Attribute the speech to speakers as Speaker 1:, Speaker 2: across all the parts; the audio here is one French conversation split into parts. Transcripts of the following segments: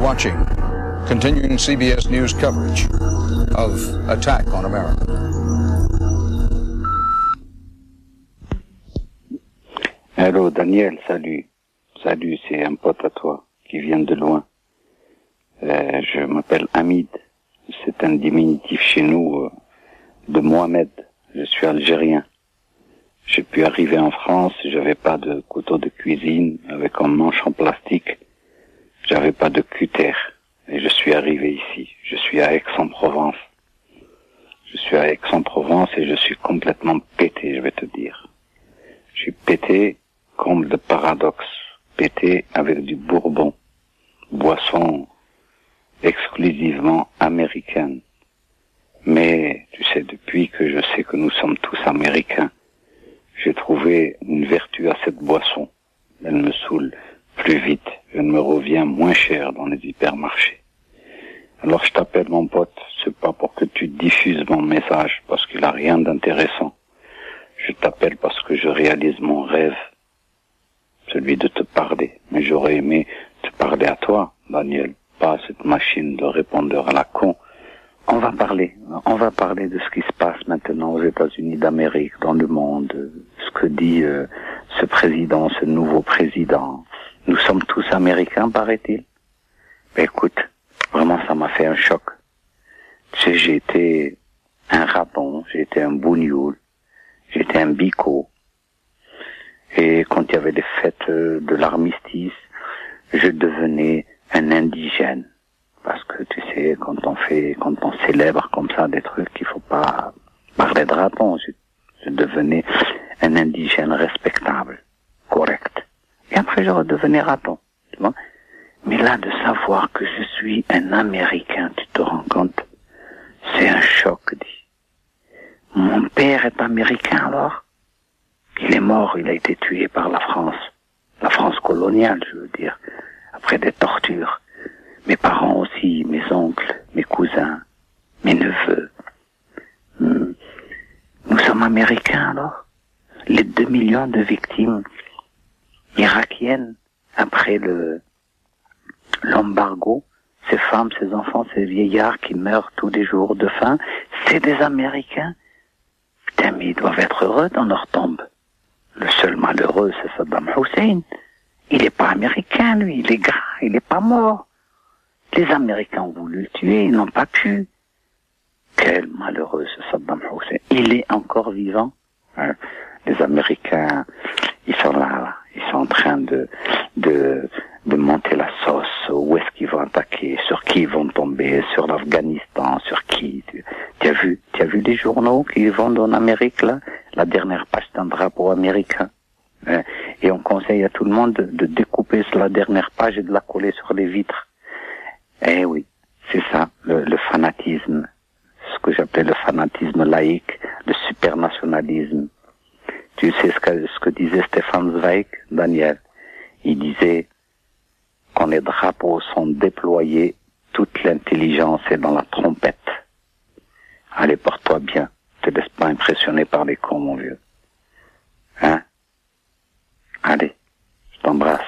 Speaker 1: watching continuing CBS News coverage of attack on America.
Speaker 2: Allô, Daniel, salut. Salut, c'est un pote à toi qui vient de loin. Je m'appelle Hamid. C'est un diminutif chez nous de Mohamed. Je suis algérien. J'ai pu arriver en France, j'avais pas de couteau de cuisine avec un manche en plastique. J'avais pas de cutter. Et je suis arrivé ici. Je suis à Aix-en-Provence. Je suis à Aix-en-Provence et je suis complètement pété, je vais te dire. Je suis pété, comble de paradoxe. Pété avec du bourbon. Boisson exclusivement américaine. Mais, tu sais, depuis que je sais que nous sommes tous américains, j'ai trouvé une vertu à cette boisson. Elle me saoule plus vite. Elle me revient moins cher dans les hypermarchés. Alors je t'appelle mon pote, c'est pas pour que tu diffuses mon message, parce qu'il a rien d'intéressant. Je t'appelle parce que je réalise mon rêve, celui de te parler. Mais j'aurais aimé te parler à toi, Daniel, pas à cette machine de répondeur à la con. On va parler de ce qui se passe maintenant aux États-Unis d'Amérique, dans le monde, ce que dit ce président, ce nouveau président. Nous sommes tous américains, paraît-il. Mais écoute, vraiment ça m'a fait un choc. Tu sais, j'ai été un rapon, j'ai été un bougnoul, j'ai été un bico. Et quand il y avait les fêtes de l'armistice, je devenais un indigène. Parce que tu sais, quand on célèbre comme ça des trucs, il faut pas parler de raton. Je devenais un indigène respectable, correct. Et après je redevenais raton, tu vois. Mais là, de savoir que je suis un Américain, tu te rends compte? C'est un choc, dis. Mon père est américain alors? Il est mort, il a été tué par la France coloniale, je veux dire, après des tortures. Mes parents aussi, mes oncles, mes cousins, mes neveux. Nous sommes américains alors? Les 2 millions de victimes irakiennes après l'embargo, ces femmes, ces enfants, ces vieillards qui meurent tous les jours de faim, c'est des Américains. Putain, mais ils doivent être heureux dans leur tombe. Le seul malheureux, c'est Saddam Hussein. Il est pas américain, lui, il est gras, il est pas mort. Les Américains ont voulu le tuer, ils n'ont pas pu. Quel malheureux ce Saddam Hussein. Il est encore vivant. Hein. Les Américains, ils sont là, ils sont en train de monter la sauce. Où est-ce qu'ils vont attaquer? Sur qui ils vont tomber? Sur l'Afghanistan? Sur qui? Tu as vu les journaux qui vendent en Amérique, là? La dernière page d'un drapeau américain. Hein. Et on conseille à tout le monde de découper sur la dernière page et de la coller sur les vitres. Eh oui, c'est ça, le fanatisme, ce que j'appelais le fanatisme laïque, le supernationalisme. Tu sais ce que disait Stefan Zweig, Daniel? Il disait, quand les drapeaux sont déployés, toute l'intelligence est dans la trompette. Allez, porte-toi bien, te laisse pas impressionner par les cons, mon vieux. Hein? Allez, je t'embrasse.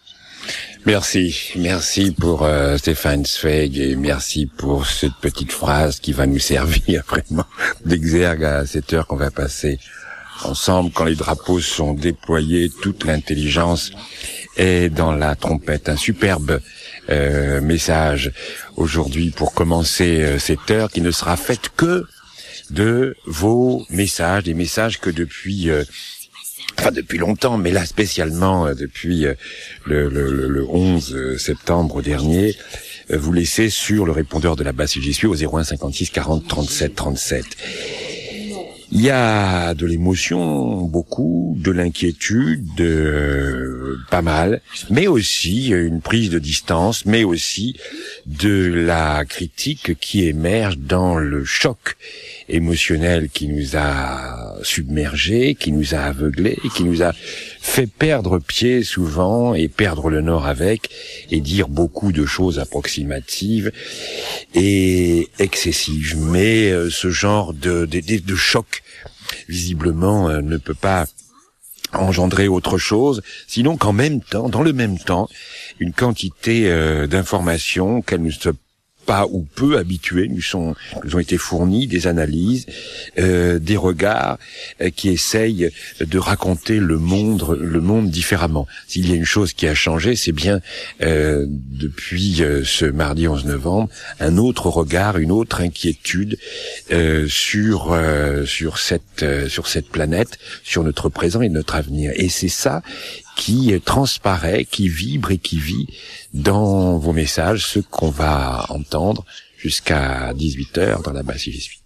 Speaker 3: Merci pour Stefan Zweig et merci pour cette petite phrase qui va nous servir vraiment d'exergue à cette heure qu'on va passer ensemble. Quand les drapeaux sont déployés, toute l'intelligence est dans la trompette. Un superbe message aujourd'hui pour commencer cette heure qui ne sera faite que de vos messages, des messages que depuis longtemps, mais là spécialement depuis le 11 septembre dernier, vous laissez sur le répondeur de la base si j'y suis au 01 56 40 37 37. Il y a de l'émotion, beaucoup, de l'inquiétude, pas mal, mais aussi une prise de distance, mais aussi de la critique qui émerge dans le choc émotionnel qui nous a submergés, qui nous a aveuglés, qui nous a fait perdre pied souvent et perdre le nord avec et dire beaucoup de choses approximatives et excessives. Mais ce genre de choc visiblement ne peut pas engendrer autre chose, sinon qu'en même temps, dans le même temps, une quantité d'informations qu'elles ne se pas ou peu habitués, nous ont été fournis des analyses, des regards qui essayent de raconter le monde différemment. S'il y a une chose qui a changé, c'est bien depuis ce mardi 11 novembre, un autre regard, une autre inquiétude sur cette planète, sur notre présent et notre avenir. Et c'est ça qui transparaît, qui vibre et qui vit dans vos messages, ce qu'on va entendre jusqu'à 18h dans La Basse j'y suis.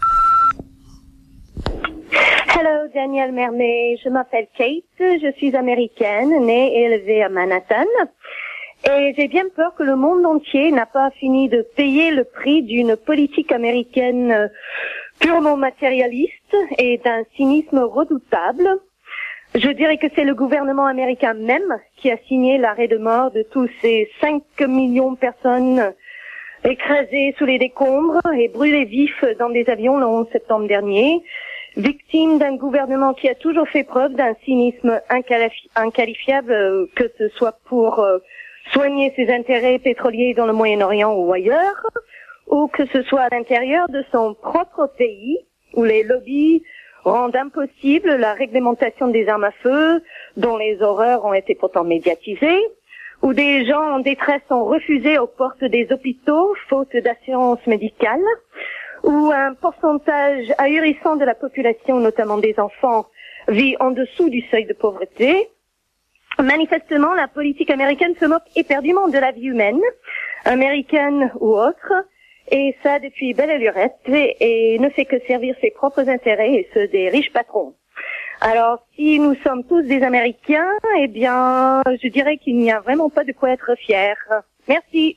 Speaker 4: Hello, Daniel Mermet. Je m'appelle Kate. Je suis américaine, née et élevée à Manhattan. Et j'ai bien peur que le monde entier n'a pas fini de payer le prix d'une politique américaine purement matérialiste et d'un cynisme redoutable. Je dirais que c'est le gouvernement américain même qui a signé l'arrêt de mort de tous ces 5 millions de personnes écrasées sous les décombres et brûlées vifs dans des avions le 11 septembre dernier, victimes d'un gouvernement qui a toujours fait preuve d'un cynisme inqualifiable, que ce soit pour soigner ses intérêts pétroliers dans le Moyen-Orient ou ailleurs, ou que ce soit à l'intérieur de son propre pays, où les lobbies rendent impossible la réglementation des armes à feu, dont les horreurs ont été pourtant médiatisées, où des gens en détresse sont refusés aux portes des hôpitaux, faute d'assurance médicale, où un pourcentage ahurissant de la population, notamment des enfants, vit en dessous du seuil de pauvreté. Manifestement, la politique américaine se moque éperdument de la vie humaine, américaine ou autre, et ça depuis belle et lurette, et ne fait que servir ses propres intérêts et ceux des riches patrons. Alors, si nous sommes tous des Américains, eh bien, je dirais qu'il n'y a vraiment pas de quoi être fier. Merci.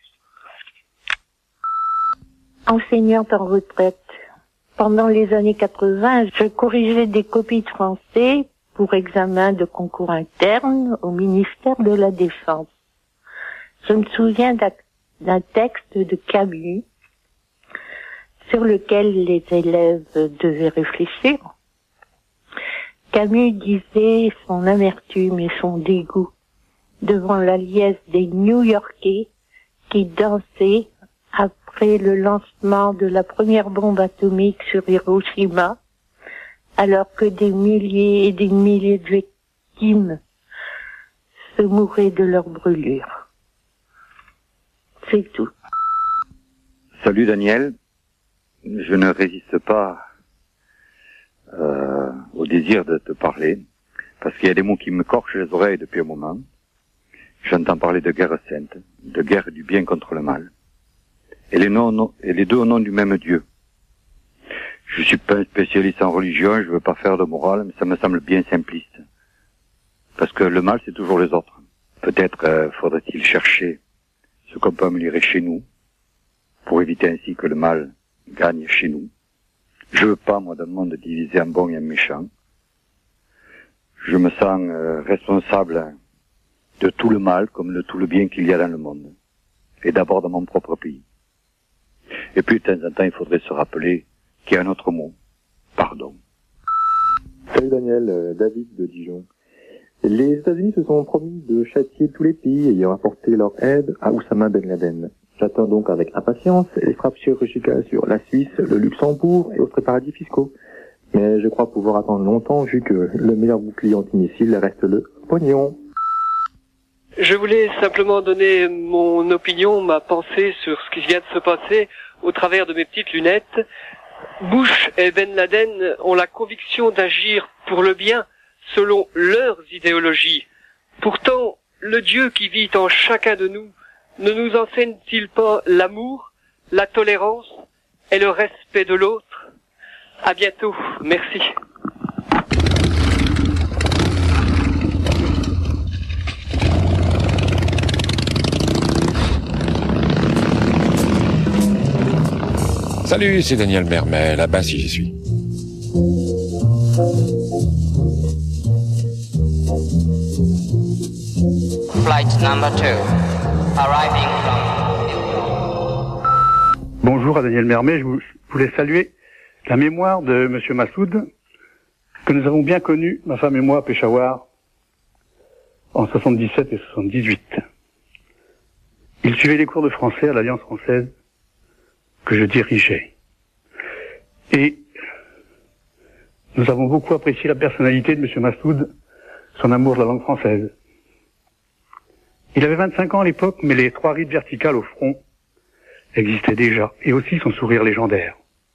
Speaker 5: Enseignante en retraite. Pendant les années 80, je corrigeais des copies de français pour examen de concours interne au ministère de la Défense. Je me souviens d'un texte de Camus sur lequel les élèves devaient réfléchir. Camus disait son amertume et son dégoût devant la liesse des New-Yorkais qui dansaient après le lancement de la première bombe atomique sur Hiroshima, alors que des milliers et des milliers de victimes se mouraient de leurs brûlures. C'est tout.
Speaker 2: Salut Daniel, je ne résiste pas au désir de te parler, parce qu'il y a des mots qui me corchent les oreilles depuis un moment. J'entends parler de guerre sainte, de guerre du bien contre le mal, et les deux au nom du même Dieu. Je suis pas un spécialiste en religion, je veux pas faire de morale, mais ça me semble bien simpliste. Parce que le mal, c'est toujours les autres. Peut-être faudrait-il chercher ce qu'on peut améliorer chez nous, pour éviter ainsi que le mal gagne chez nous. Je veux pas, moi, d'un monde divisé en bon et en méchant. Je me sens responsable de tout le mal comme de tout le bien qu'il y a dans le monde. Et d'abord dans mon propre pays. Et puis, de temps en temps, il faudrait se rappeler qu'il y a un autre mot. Pardon.
Speaker 6: Salut Daniel, David de Dijon. Les États-Unis se sont promis de châtier tous les pays ayant apporté leur aide à Oussama Ben Laden. J'attends donc avec impatience les frappes chirurgicales sur la Suisse, le Luxembourg et autres paradis fiscaux. Mais je crois pouvoir attendre longtemps vu que le meilleur bouclier antimissile reste le pognon.
Speaker 7: Je voulais simplement donner mon opinion, ma pensée sur ce qui vient de se passer au travers de mes petites lunettes. Bush et Ben Laden ont la conviction d'agir pour le bien selon leurs idéologies. Pourtant, le Dieu qui vit en chacun de nous ne nous enseigne-t-il pas l'amour, la tolérance et le respect de l'autre? À bientôt. Merci.
Speaker 3: Salut, c'est Daniel Mermet, La Basse j'y suis.
Speaker 8: Flight number 2, arriving from...
Speaker 9: Bonjour à Daniel Mermet, je voulais saluer la mémoire de Monsieur Massoud, que nous avons bien connu, ma femme et moi, à Peshawar, en 77 et 78. Il suivait les cours de français à l'Alliance française que je dirigeais. Et nous avons beaucoup apprécié la personnalité de M. Massoud, son amour de la langue française. Il avait 25 ans à l'époque, mais les 3 rides verticales au front existaient déjà, et aussi son sourire légendaire.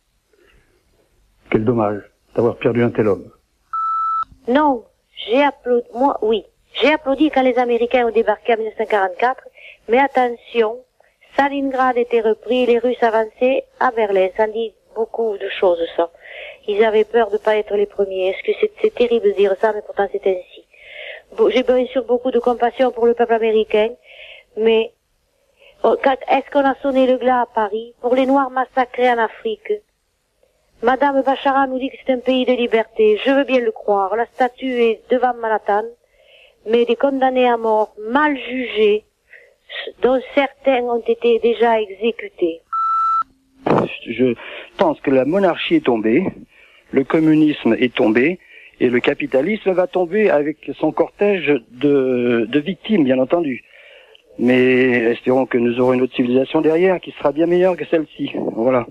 Speaker 9: Quel dommage d'avoir perdu un tel homme.
Speaker 10: Non, j'ai applaudi, moi, oui. J'ai applaudi quand les Américains ont débarqué en 1944, mais attention, Stalingrad était repris, les Russes avançaient à Berlin. Ça dit beaucoup de choses, ça. Ils avaient peur de pas être les premiers. Est-ce que c'est terrible de dire ça, mais pourtant c'est ainsi. Bon, j'ai bien sûr beaucoup de compassion pour le peuple américain, mais est-ce qu'on a sonné le glas à Paris pour les Noirs massacrés en Afrique? Madame Bachara nous dit que c'est un pays de liberté. Je veux bien le croire. La statue est devant Manhattan, mais des condamnés à mort, mal jugés, dont certains ont été déjà exécutés.
Speaker 11: Je pense que la monarchie est tombée, le communisme est tombé, et le capitalisme va tomber avec son cortège de victimes, bien entendu. Mais espérons que nous aurons une autre civilisation derrière qui sera bien meilleure que celle-ci. Voilà.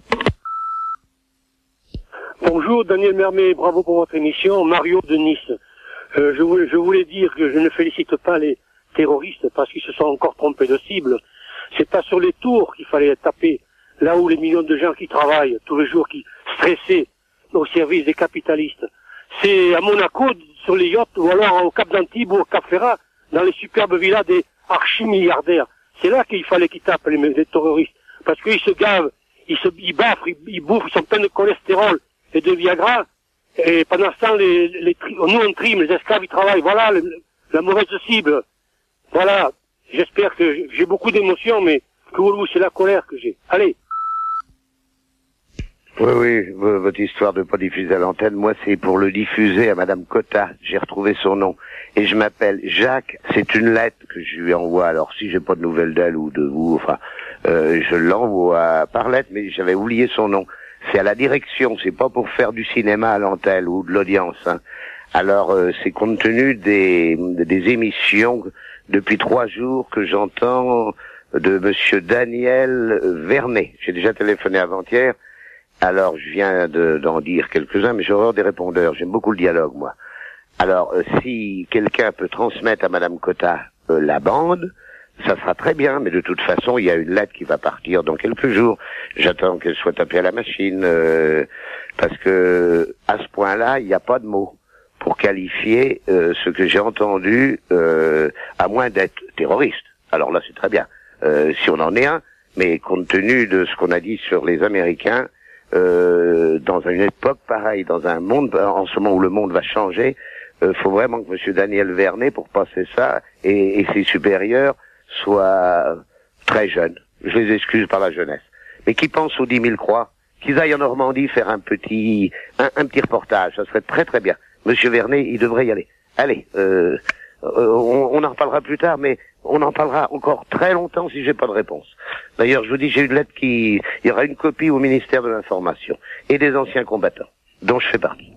Speaker 12: Bonjour, Daniel Mermet, bravo pour votre émission. Mario de Nice. Je voulais dire que je ne félicite pas les terroristes parce qu'ils se sont encore trompés de cible. C'est pas sur les tours qu'il fallait taper, là où les millions de gens qui travaillent tous les jours, qui stressaient au service des capitalistes. C'est à Monaco, sur les yachts, ou alors au Cap d'Antibes ou au Cap Ferrat, dans les superbes villas des archi-milliardaires. C'est là qu'il fallait qu'ils tapent les terroristes. Parce qu'ils se gavent, ils baffent, ils bouffent, ils sont pleins de cholestérol et de Viagra. Et pendant ce temps, nous on trime, les esclaves ils travaillent. Voilà la mauvaise cible. Voilà. J'espère que j'ai beaucoup d'émotions, mais que vous, c'est la colère que j'ai. Allez.
Speaker 13: Oui, votre histoire de pas diffuser à l'antenne, moi c'est pour le diffuser à Madame Cotta. J'ai retrouvé son nom. Et je m'appelle Jacques. C'est une lettre que je lui envoie. Alors si j'ai pas de nouvelles d'elle ou de vous, enfin, je l'envoie par lettre, mais j'avais oublié son nom. C'est à la direction, c'est pas pour faire du cinéma à l'antenne ou de l'audience. Hein. Alors c'est compte tenu des émissions depuis 3 jours que j'entends de Monsieur Daniel Vernet. J'ai déjà téléphoné avant-hier. Alors, je viens d'en dire quelques-uns, mais j'ai horreur des répondeurs. J'aime beaucoup le dialogue, moi. Alors, si quelqu'un peut transmettre à Madame Cotta la bande, ça sera très bien, mais de toute façon, il y a une lettre qui va partir dans quelques jours. J'attends qu'elle soit tapée à la machine, parce que à ce point-là, il n'y a pas de mots pour qualifier ce que j'ai entendu, à moins d'être terroriste. Alors là, c'est très bien, si on en est un, mais compte tenu de ce qu'on a dit sur les Américains, dans une époque pareille, dans un monde, en ce moment où le monde va changer, faut vraiment que Monsieur Daniel Vernet, pour passer ça, et ses supérieurs, soient très jeunes. Je les excuse par la jeunesse. Mais qui pensent aux 10 000 croix, qu'ils aillent en Normandie faire un petit reportage, ça serait très très bien. Monsieur Vernet, il devrait y aller. Allez, on en reparlera plus tard, mais on en parlera encore très longtemps si j'ai pas de réponse. D'ailleurs, je vous dis, j'ai une lettre il y aura une copie au ministère de l'Information et des anciens combattants, dont je fais partie.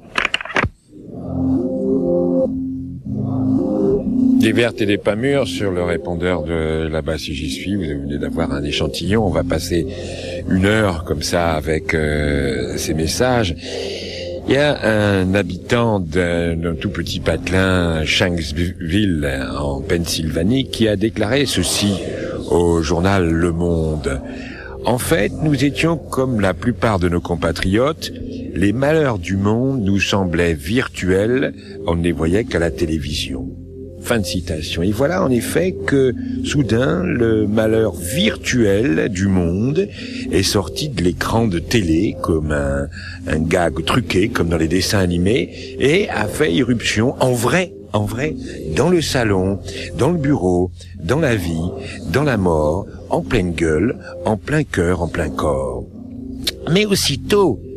Speaker 3: Des vertes et des pas mûres sur le répondeur de Là-bas si j'y suis. Vous venez d'avoir un échantillon. On va passer 1 heure comme ça avec ces messages. Il y a un habitant d'un tout petit patelin, Shanksville, en Pennsylvanie, qui a déclaré ceci au journal Le Monde. En fait, nous étions comme la plupart de nos compatriotes. Les malheurs du monde nous semblaient virtuels. On ne les voyait qu'à la télévision. Fin de citation. Et voilà en effet que, soudain, le malheur virtuel du monde est sorti de l'écran de télé comme un gag truqué, comme dans les dessins animés, et a fait irruption en vrai, dans le salon, dans le bureau, dans la vie, dans la mort, en pleine gueule, en plein cœur, en plein corps. Mais aussitôt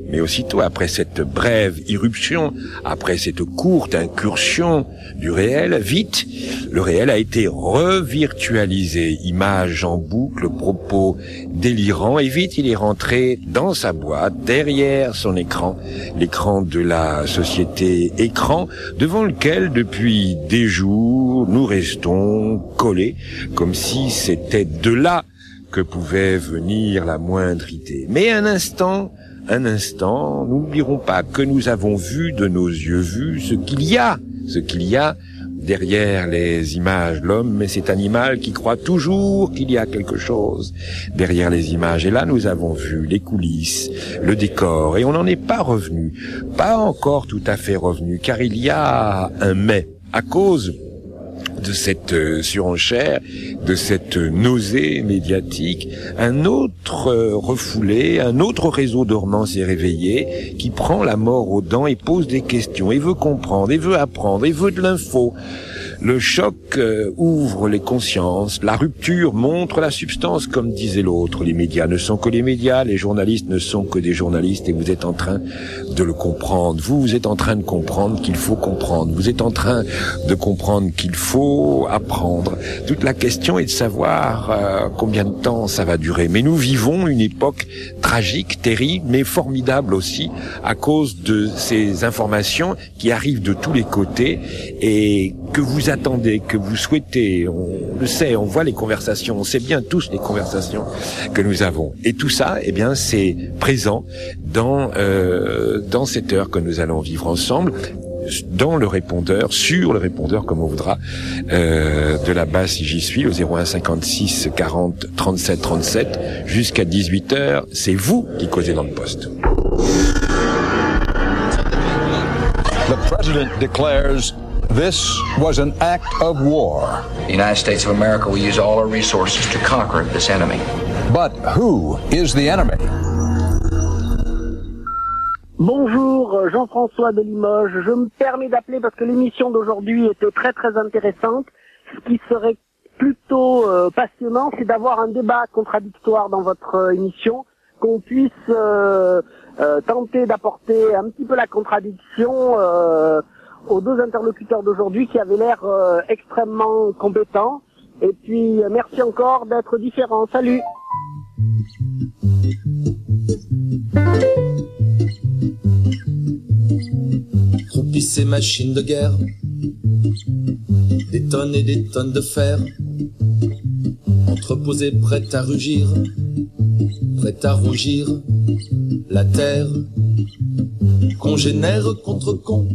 Speaker 3: Mais aussitôt, après cette brève irruption, après cette courte incursion du réel, vite, le réel a été revirtualisé. Images en boucle, propos délirants, et vite il est rentré dans sa boîte, derrière son écran, l'écran de la société écran, devant lequel, depuis des jours, nous restons collés, comme si c'était de là que pouvait venir la moindre idée. Mais un instant, n'oublierons pas que nous avons vu de nos yeux vus ce qu'il y a derrière les images. L'homme est cet animal qui croit toujours qu'il y a quelque chose derrière les images. Et là, nous avons vu les coulisses, le décor, et on n'en est pas revenu, pas encore tout à fait revenu, car il y a un mais, à cause de cette surenchère, de cette nausée médiatique, un autre refoulé, un autre réseau dormant s'est réveillé, qui prend la mort aux dents et pose des questions, et veut comprendre, et veut apprendre, et veut de l'info. Le choc ouvre les consciences, la rupture montre la substance, comme disait l'autre. Les médias ne sont que les médias, les journalistes ne sont que des journalistes, et vous êtes en train de le comprendre. Vous êtes en train de comprendre qu'il faut comprendre. Vous êtes en train de comprendre qu'il faut apprendre. Toute la question est de savoir combien de temps ça va durer. Mais nous vivons une époque tragique, terrible, mais formidable aussi, à cause de ces informations qui arrivent de tous les côtés et que vous attendez, que vous souhaitez. On le sait, on voit les conversations, on sait bien tous les conversations que nous avons. Et tout ça, eh bien, c'est présent dans cette heure que nous allons vivre ensemble, dans le répondeur, sur le répondeur, comme on voudra, de la base si j'y suis, au 01 56 40 37 37, jusqu'à 18h, c'est vous qui causez dans le poste.
Speaker 1: The president declares this was an act of war.
Speaker 8: The United States of America will use all our resources to conquer this enemy.
Speaker 1: But who is the enemy?
Speaker 14: Bonjour, Jean-François de Limoges. Je me permets d'appeler parce que l'émission d'aujourd'hui était très très intéressante. Ce qui serait plutôt passionnant, c'est d'avoir un débat contradictoire dans votre émission, qu'on puisse tenter d'apporter un petit peu la contradiction aux deux interlocuteurs d'aujourd'hui qui avaient l'air extrêmement compétents. Et puis, merci encore d'être différents. Salut!
Speaker 15: Croupissent ces machines de guerre, des tonnes et des tonnes de fer, entreposées prêtes à rugir, prêtes à rougir, la terre, congénère contre con,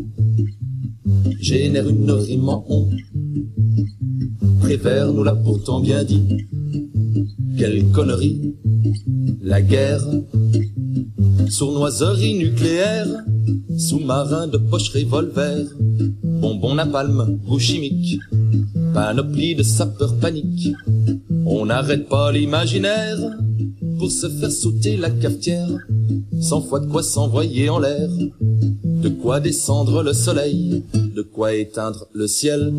Speaker 15: génère une rime en on. Prévert nous l'a pourtant bien dit, quelle connerie, la guerre, sournoiserie nucléaire, sous-marin de poche revolver, bonbon napalm, goût chimique, panoplie de sapeurs panique. On n'arrête pas l'imaginaire pour se faire sauter la cafetière, 100 fois de quoi s'envoyer en l'air, de quoi descendre le soleil, de quoi éteindre le ciel.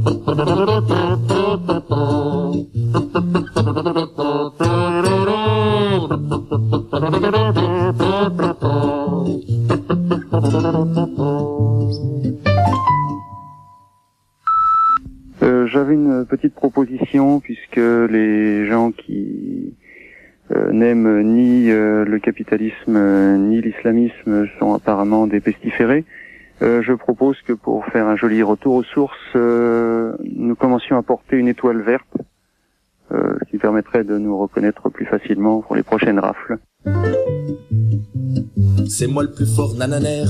Speaker 6: J'avais une petite proposition, puisque les gens qui n'aiment ni le capitalisme ni l'islamisme sont apparemment des pestiférés. Je propose que pour faire un joli retour aux sources, nous commencions à porter une étoile verte, ce qui permettrait de nous reconnaître plus facilement pour les prochaines rafles.
Speaker 15: C'est moi le plus fort nananaire,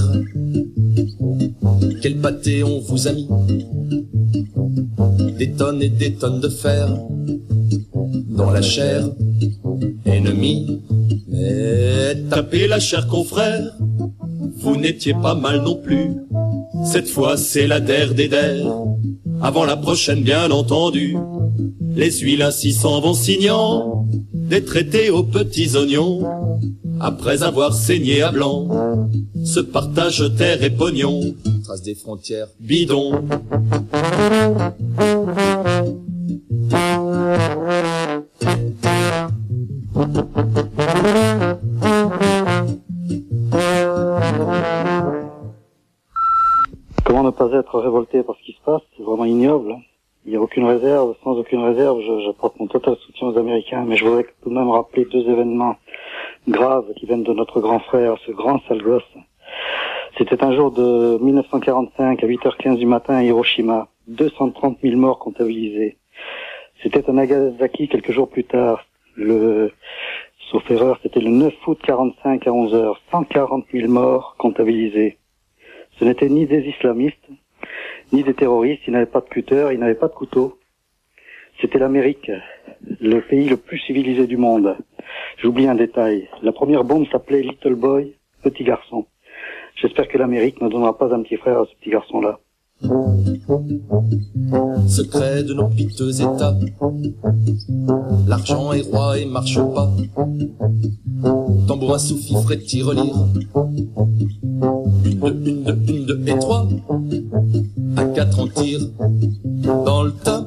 Speaker 15: quel pâté on vous a mis, des tonnes et des tonnes de fer dans la chair ennemie. Mais tapez la chair confrère, vous n'étiez pas mal non plus. Cette fois c'est la der des der, avant la prochaine bien entendu. Les huiles ainsi s'en vont signant des traités aux petits oignons. Après avoir saigné à blanc, se partage terre et pognon. Trace des frontières bidon.
Speaker 16: sans aucune réserve, j'apporte mon total soutien aux Américains, mais je voudrais tout de même rappeler 2 événements graves qui viennent de notre grand frère, ce grand sale gosse. C'était un jour de 1945 à 8h15 du matin à Hiroshima. 230 000 morts comptabilisés. C'était à Nagasaki quelques jours plus tard. Sauf erreur, c'était le 9 août 45 à 11h. 140 000 morts comptabilisés. Ce n'étaient ni des islamistes, ni des terroristes. Ils n'avaient pas de cutter, ils n'avaient pas de couteau. C'était l'Amérique, le pays le plus civilisé du monde. J'oublie un détail. La première bombe s'appelait Little Boy, petit garçon. J'espère que l'Amérique ne donnera pas un petit frère à ce petit garçon-là.
Speaker 15: Secret de nos piteux états, l'argent est roi et marche pas. Tambourin sous-fifre et tire-lire, 1, 2, 1, 2, 1, 2 et 3, à 4 on tire, dans le tas.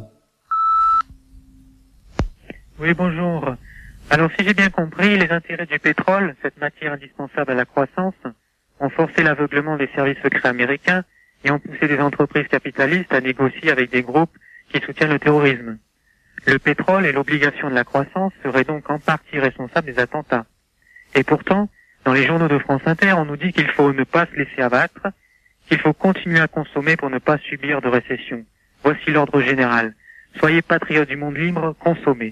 Speaker 17: Oui, bonjour. Alors, si j'ai bien compris, les intérêts du pétrole, cette matière indispensable à la croissance, ont forcé l'aveuglement des services secrets américains et ont poussé des entreprises capitalistes à négocier avec des groupes qui soutiennent le terrorisme. Le pétrole et l'obligation de la croissance seraient donc en partie responsables des attentats. Et pourtant, dans les journaux de France Inter, on nous dit qu'il faut ne pas se laisser abattre, qu'il faut continuer à consommer pour ne pas subir de récession. Voici l'ordre général. Soyez patriotes du monde libre, consommez.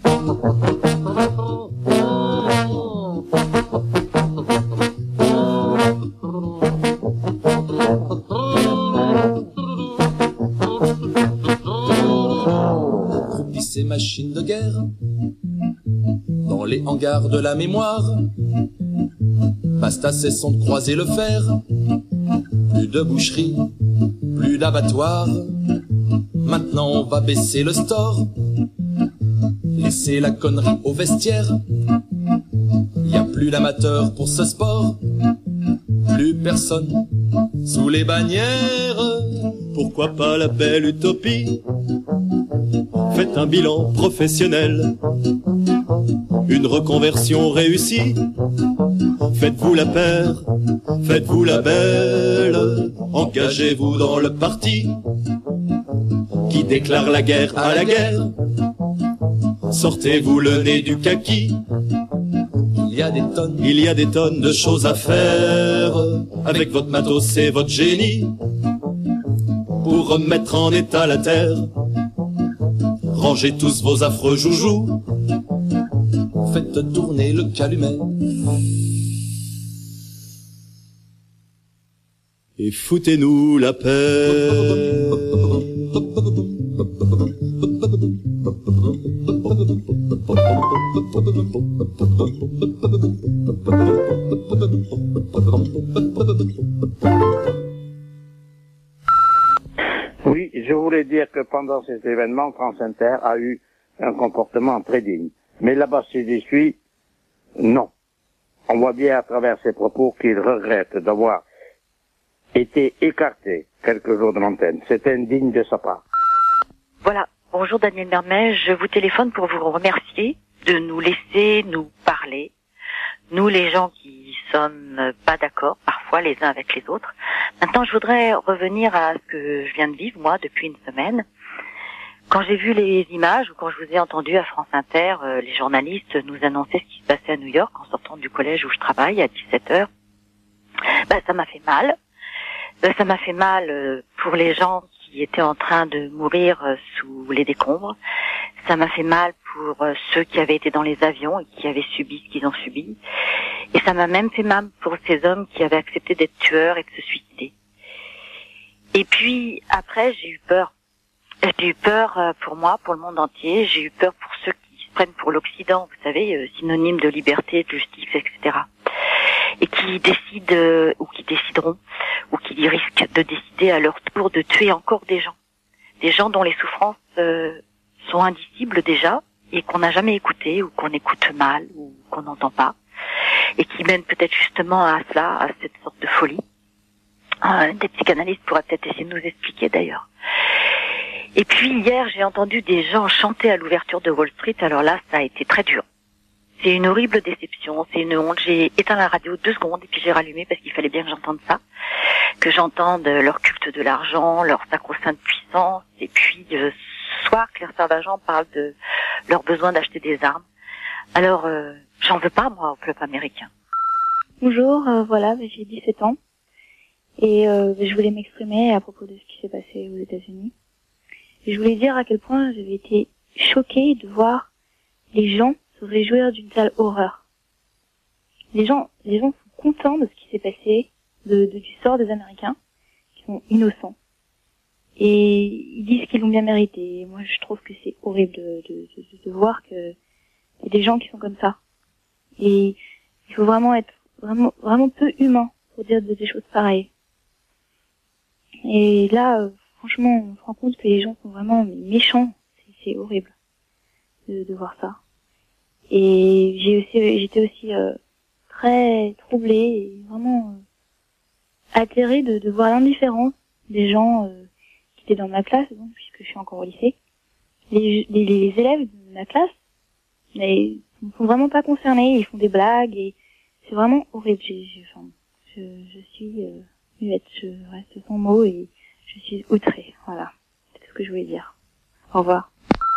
Speaker 15: Ces machines de guerre dans les hangars de la mémoire. Basta, cessons de croiser le fer. Plus de boucherie, plus d'abattoirs. Maintenant on va baisser le store. Laissez la connerie au vestiaire. Y a plus d'amateurs pour ce sport. Plus personne sous les bannières. Pourquoi pas la belle utopie? Faites un bilan professionnel, une reconversion réussie. Faites-vous la paire, faites-vous la belle. Engagez-vous dans le parti qui déclare la guerre à la guerre. Sortez-vous le nez du kaki. Il y a des tonnes de choses à faire avec votre matos et votre génie pour remettre en état la terre. Rangez tous vos affreux joujoux. Faites tourner le calumet. Et foutez-nous la paix.
Speaker 13: Oui, je voulais dire que pendant cet événement, France Inter a eu un comportement très digne. Mais là-bas, si j'y suis, non. On voit bien à travers ses propos qu'il regrette d'avoir été écarté quelques jours de l'antenne. C'est indigne de sa part.
Speaker 18: Voilà. Bonjour Daniel Mermet, je vous téléphone pour vous remercier de nous laisser nous parler. Nous, les gens qui sommes pas d'accord, parfois les uns avec les autres. Maintenant, je voudrais revenir à ce que je viens de vivre, moi, depuis une semaine. Quand j'ai vu les images, ou quand je vous ai entendu à France Inter, les journalistes nous annoncer ce qui se passait à New York en sortant du collège où je travaille à 17h, ça m'a fait mal. Ça m'a fait mal pour les gens qui étaient en train de mourir sous les décombres. Ça m'a fait mal pour ceux qui avaient été dans les avions et qui avaient subi ce qu'ils ont subi. Et ça m'a même fait mal pour ces hommes qui avaient accepté d'être tueurs et de se suicider. Et puis, après, j'ai eu peur. J'ai eu peur pour moi, pour le monde entier. J'ai eu peur pour ceux qui se prennent pour l'Occident, vous savez, synonyme de liberté, de justice, etc. Et qui décident, ou qui décideront, ou qui risquent de décider à leur tour de tuer encore des gens. Des gens dont les souffrances sont indicibles déjà, et qu'on n'a jamais écouté, ou qu'on écoute mal, ou qu'on n'entend pas, et qui mènent peut-être justement à cela, à cette sorte de folie. Des psychanalystes pourraient peut-être essayer de nous expliquer d'ailleurs. Et puis hier, j'ai entendu des gens chanter à l'ouverture de Wall Street, alors là, ça a été très dur. C'est une horrible déception, c'est une honte. J'ai éteint la radio 2 secondes et puis j'ai rallumé parce qu'il fallait bien que j'entende ça, que j'entende leur culte de l'argent, leur sacro-sainte puissance, et puis soir, Claire Servagent parle de leur besoin d'acheter des armes. Alors, j'en veux pas, moi, au peuple américain.
Speaker 19: Bonjour, voilà, j'ai 17 ans. Et je voulais m'exprimer à propos de ce qui s'est passé aux États-Unis. Et je voulais dire à quel point j'avais été choquée de voir les gens se réjouir d'une telle horreur. Les gens sont contents de ce qui s'est passé, du sort des Américains, qui sont innocents. Et ils disent qu'ils l'ont bien mérité. Et moi, je trouve que c'est horrible de voir que y a des gens qui sont comme ça. Et il faut vraiment être vraiment peu humain pour dire des choses pareilles. Et là, franchement, on se rend compte que les gens sont vraiment méchants. C'est horrible de voir ça. Et j'étais aussi très troublée et vraiment atterrée de voir l'indifférence des gens qui étaient dans ma classe, donc, puisque je suis encore au lycée. Les élèves de ma classe, ils ne sont vraiment pas concernés, ils font des blagues et c'est vraiment horrible. Je suis muette, je reste sans mots et je suis outrée. Voilà, c'est tout ce que je voulais dire. Au revoir.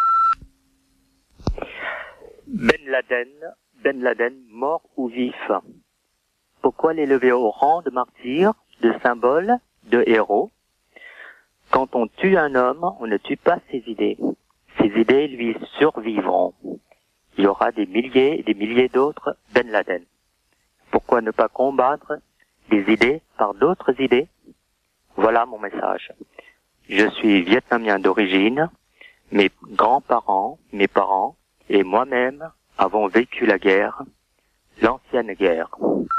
Speaker 20: Ben Laden, mort ou vif? Pourquoi l'élever au rang de martyr, de symbole, de héros? Quand on tue un homme, on ne tue pas ses idées. Ses idées lui survivront. Il y aura des milliers et des milliers d'autres Ben Laden. Pourquoi ne pas combattre des idées par d'autres idées? Voilà mon message. Je suis vietnamien d'origine. Mes grands-parents, mes parents et moi-même avons vécu la guerre, l'ancienne guerre.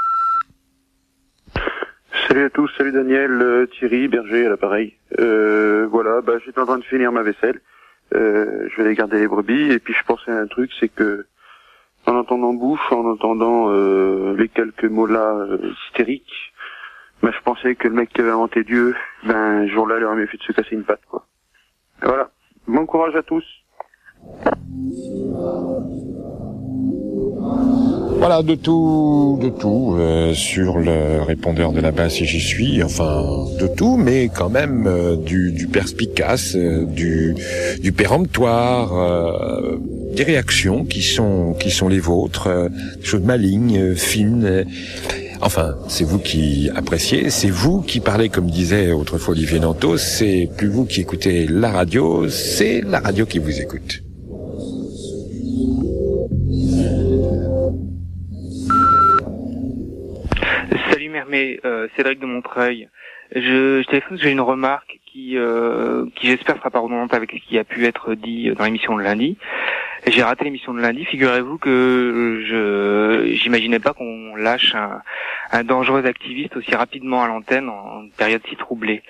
Speaker 21: Salut à tous, salut Daniel, Thierry, Berger à l'appareil. Voilà, j'étais en train de finir ma vaisselle. Je vais aller garder les brebis et puis je pensais à un truc, c'est que en entendant Bush, en entendant les quelques mots-là hystériques, je pensais que le mec qui avait inventé Dieu, ce jour-là, il aurait mieux fait de se casser une patte, quoi. Et voilà. Bon courage à tous.
Speaker 3: Voilà, de tout sur le répondeur de la basse et j'y suis, enfin de tout, mais quand même du perspicace, du péremptoire, des réactions qui sont les vôtres, des choses malignes, fines. Enfin, c'est vous qui appréciez, c'est vous qui parlez, comme disait autrefois Olivier Nantos, c'est plus vous qui écoutez la radio, c'est la radio qui vous écoute.
Speaker 17: Salut Mermet, Cédric de Montreuil. Je téléphone parce que j'ai une remarque qui j'espère sera pas redondante avec ce qui a pu être dit dans l'émission de lundi. J'ai raté l'émission de lundi. Figurez-vous que j'imaginais pas qu'on lâche un dangereux activiste aussi rapidement à l'antenne en période si troublée.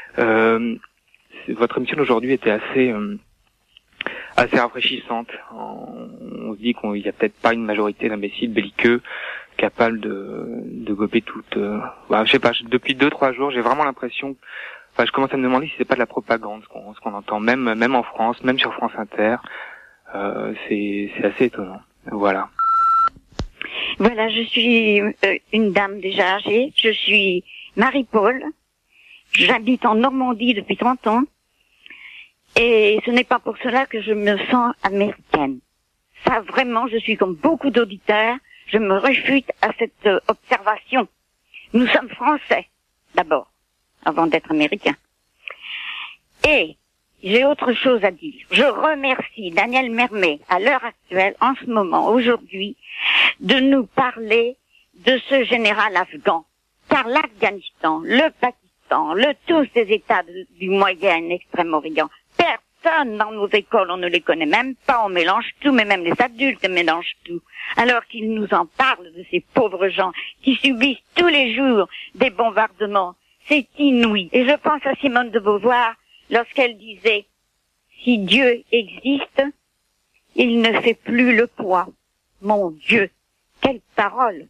Speaker 17: Votre émission d'aujourd'hui était assez rafraîchissante. On se dit qu'il y a peut-être pas une majorité d'imbéciles belliqueux capables de gober toute. Je sais pas. Depuis 2-3 jours, j'ai vraiment l'impression. Je commence à me demander si c'est pas de la propagande ce qu'on entend, même en France, même sur France Inter. C'est assez étonnant. Voilà.
Speaker 22: Voilà, je suis une dame déjà âgée. Je suis Marie-Paul. J'habite en Normandie depuis 30 ans. Et ce n'est pas pour cela que je me sens américaine. Ça, vraiment, je suis comme beaucoup d'auditeurs. Je me réfute à cette observation. Nous sommes français, d'abord, avant d'être américains. Et j'ai autre chose à dire. Je remercie Daniel Mermet, à l'heure actuelle, en ce moment, aujourd'hui, de nous parler de ce général afghan. Car l'Afghanistan, le Pakistan, tous ces États du Moyen et Extrême-Orient, personne dans nos écoles, on ne les connaît même pas, on mélange tout, mais même les adultes mélangent tout. Alors qu'ils nous en parlent de ces pauvres gens qui subissent tous les jours des bombardements. C'est inouï. Et je pense à Simone de Beauvoir, lorsqu'elle disait « Si Dieu existe, il ne fait plus le poids. » Mon Dieu, quelle parole!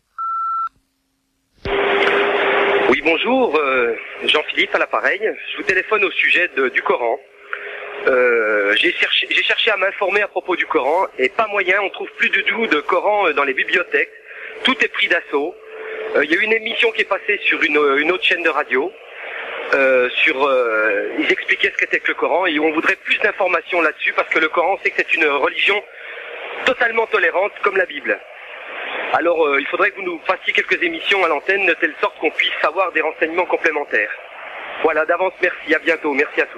Speaker 23: Oui, bonjour, Jean-Philippe à l'appareil. Je vous téléphone au sujet du Coran. J'ai cherché à m'informer à propos du Coran et pas moyen, on trouve plus du tout de Coran dans les bibliothèques. Tout est pris d'assaut. Il y a eu une émission qui est passée sur une autre chaîne de radio. ils expliquaient ce qu'était que le Coran et on voudrait plus d'informations là-dessus parce que le Coran, c'est que c'est une religion totalement tolérante comme la Bible. Alors il faudrait que vous nous fassiez quelques émissions à l'antenne de telle sorte qu'on puisse avoir des renseignements complémentaires. Voilà, d'avance, merci, à bientôt, merci à tous.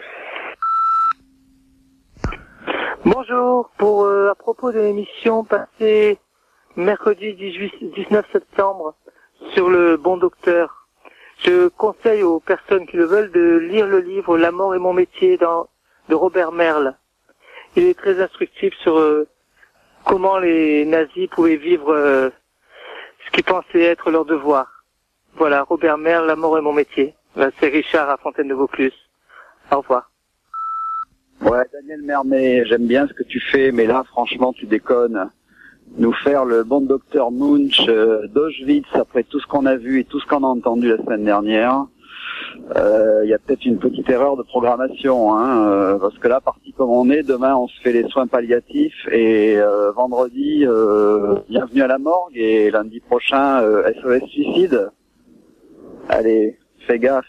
Speaker 2: Bonjour, à propos de l'émission passée mercredi 19 septembre sur le bon docteur, je conseille aux personnes qui le veulent de lire le livre La mort est mon métier de Robert Merle. Il est très instructif sur comment les nazis pouvaient vivre ce qu'ils pensaient être leur devoir. Voilà, Robert Merle, La mort est mon métier. Là, c'est Richard à Fontaine-de-Vaucluse. Au revoir.
Speaker 4: Ouais, Daniel Mermet, j'aime bien ce que tu fais, mais là, franchement, tu déconnes. Nous faire le bon docteur Munch d'Auschwitz après tout ce qu'on a vu et tout ce qu'on a entendu la semaine dernière, il y a peut-être une petite erreur de programmation, parce que là, parti comme on est, demain on se fait les soins palliatifs et vendredi, bienvenue à la morgue et lundi prochain, SOS suicide. Allez, fais gaffe.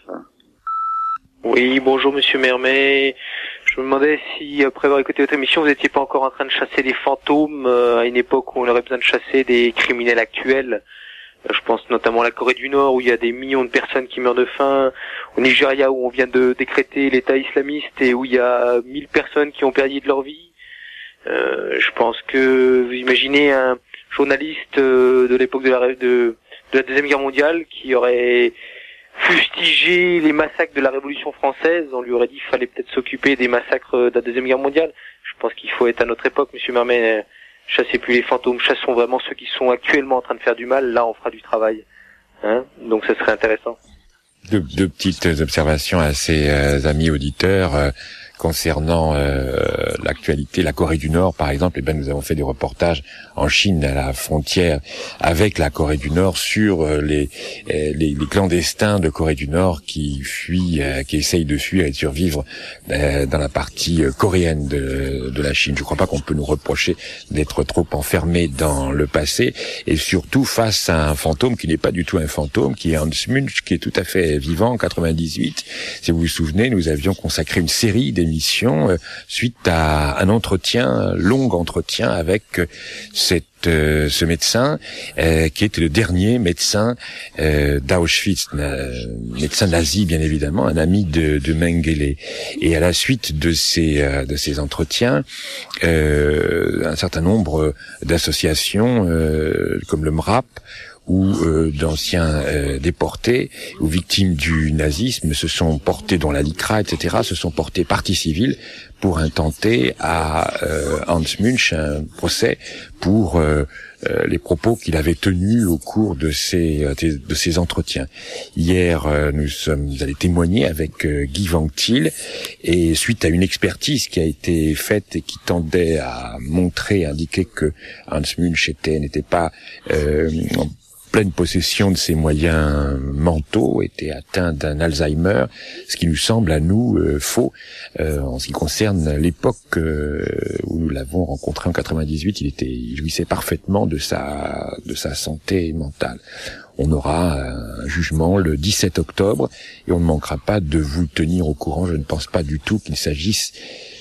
Speaker 5: Oui, bonjour Monsieur Mermet. Je me demandais si, après avoir écouté votre émission, vous n'étiez pas encore en train de chasser des fantômes à une époque où on aurait besoin de chasser des criminels actuels. Je pense notamment à la Corée du Nord où il y a des millions de personnes qui meurent de faim, au Nigeria où on vient de décréter l'État islamiste et où il y a 1000 personnes qui ont perdu de leur vie. Je pense que vous imaginez un journaliste de l'époque de la Deuxième Guerre mondiale qui aurait fustigé les massacres de la Révolution française. On lui aurait dit qu'il fallait peut-être s'occuper des massacres de la Deuxième Guerre mondiale. Je pense qu'il faut être à notre époque, Monsieur Mermet. Chassez plus les fantômes, chassons vraiment ceux qui sont actuellement en train de faire du mal. Là, on fera du travail. Donc, ce serait intéressant.
Speaker 3: Deux petites observations à ces amis auditeurs concernant l'actualité. La Corée du Nord, par exemple, nous avons fait des reportages en Chine, à la frontière avec la Corée du Nord, sur les clandestins de Corée du Nord qui fuient, qui essayent de fuir et de survivre dans la partie coréenne de la Chine. Je ne crois pas qu'on peut nous reprocher d'être trop enfermés dans le passé, et surtout face à un fantôme qui n'est pas du tout un fantôme, qui est Hans Munch, qui est tout à fait vivant. En 98, si vous vous souvenez, nous avions consacré une série d'émissions suite à un long entretien avec ce médecin qui était le dernier médecin d'Auschwitz, médecin nazi bien évidemment, un ami de Mengele. Et à la suite de ces entretiens, un certain nombre d'associations comme le MRAP ou d'anciens déportés ou victimes du nazisme se sont portés, dont la LICRA, etc., se sont portés partie civile pour intenter à Hans Munch un procès pour les propos qu'il avait tenus au cours de ces entretiens. Hier, nous sommes allés témoigner avec Guy Van Til, et suite à une expertise qui a été faite et qui tendait à indiquer que Hans Munch n'était pas en pleine possession de ses moyens mentaux, était atteint d'un Alzheimer, ce qui nous semble à nous faux en ce qui concerne l'époque où nous l'avons rencontré en 98. Il jouissait parfaitement de sa santé mentale. On aura un jugement le 17 octobre et on ne manquera pas de vous tenir au courant. Je ne pense pas du tout qu'il s'agisse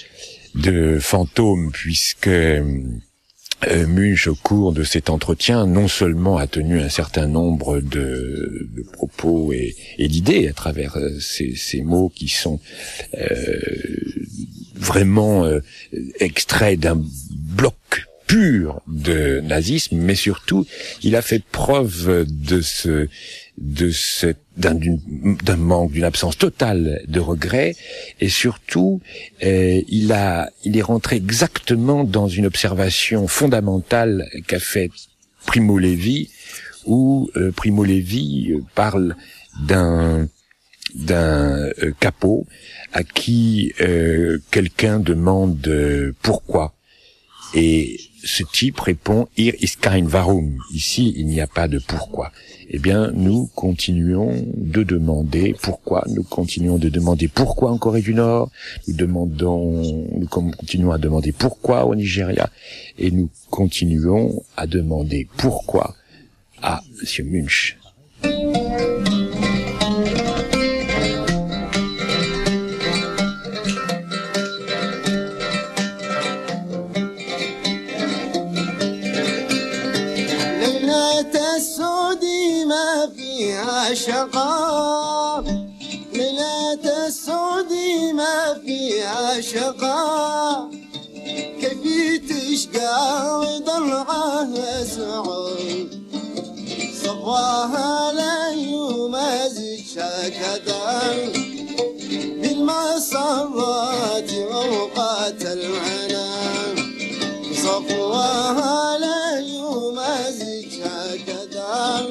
Speaker 3: de fantômes, puisque Munch, au cours de cet entretien, non seulement a tenu un certain nombre de propos et d'idées à travers ces mots qui sont vraiment extraits d'un bloc pur de nazisme, mais surtout, il a fait preuve d'un manque, d'une absence totale de regret, et surtout il est rentré exactement dans une observation fondamentale qu'a fait Primo Levi, où Primo Levi parle d'un capot à qui quelqu'un demande pourquoi, et ce type répond "Hier ist kein Warum", ici il n'y a pas de pourquoi. Eh bien, nous continuons de demander pourquoi. Nous continuons de demander pourquoi en Corée du Nord. Nous continuons à demander pourquoi au Nigeria. Et nous continuons à demander pourquoi à M. Munch.
Speaker 7: فيها شقاء ليلة السعود ما فيها شقاء كيف تشقى وضلعها سعود صفواها لا يمازج هكذا بالمسرات وأوقات العنان صفواها لا يمازج هكذا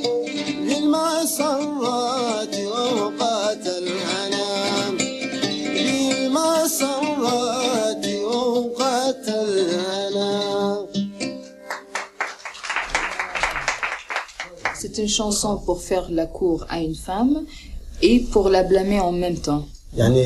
Speaker 7: بالمسرات وأوقات العنان بالمسرات وأوقات العنان.
Speaker 9: C'est une chanson pour faire la cour à une femme et pour la blâmer en même temps.
Speaker 7: يعني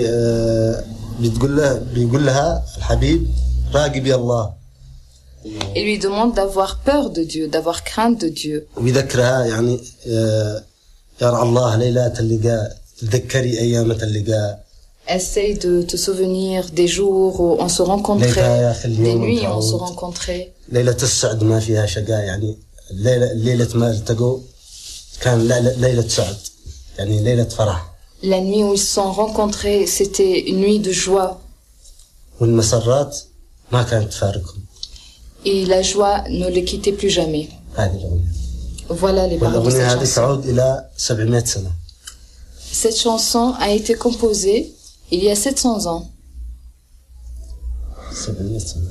Speaker 7: بيقول لها الحبيب راقب يا الله.
Speaker 9: Il lui demande d'avoir peur de Dieu, d'avoir crainte de Dieu.
Speaker 7: ويذكرها يعني يا الله ليلات اللقاء تذكري أيام اللقاء.
Speaker 9: Essaye de te souvenir des jours où on se rencontrait, des nuits où on se rencontrait.
Speaker 7: ليلة السعد ما فيها شقاء يعني ليلة ما التقوا كان ليلة سعد يعني ليلة فرح.
Speaker 9: La nuit où ils se sont rencontrés, c'était une nuit de joie.
Speaker 7: والمسرات ما كانت تفارقهم.
Speaker 9: Et la joie ne les quittait plus jamais.
Speaker 7: هذه الأغنية.
Speaker 9: Voilà les paroles de cette
Speaker 7: والأغنية هذه
Speaker 9: chanson.
Speaker 7: تعود إلى 700 سنة.
Speaker 9: Cette chanson a été composée il y a 700 ans.
Speaker 7: 700 سنة.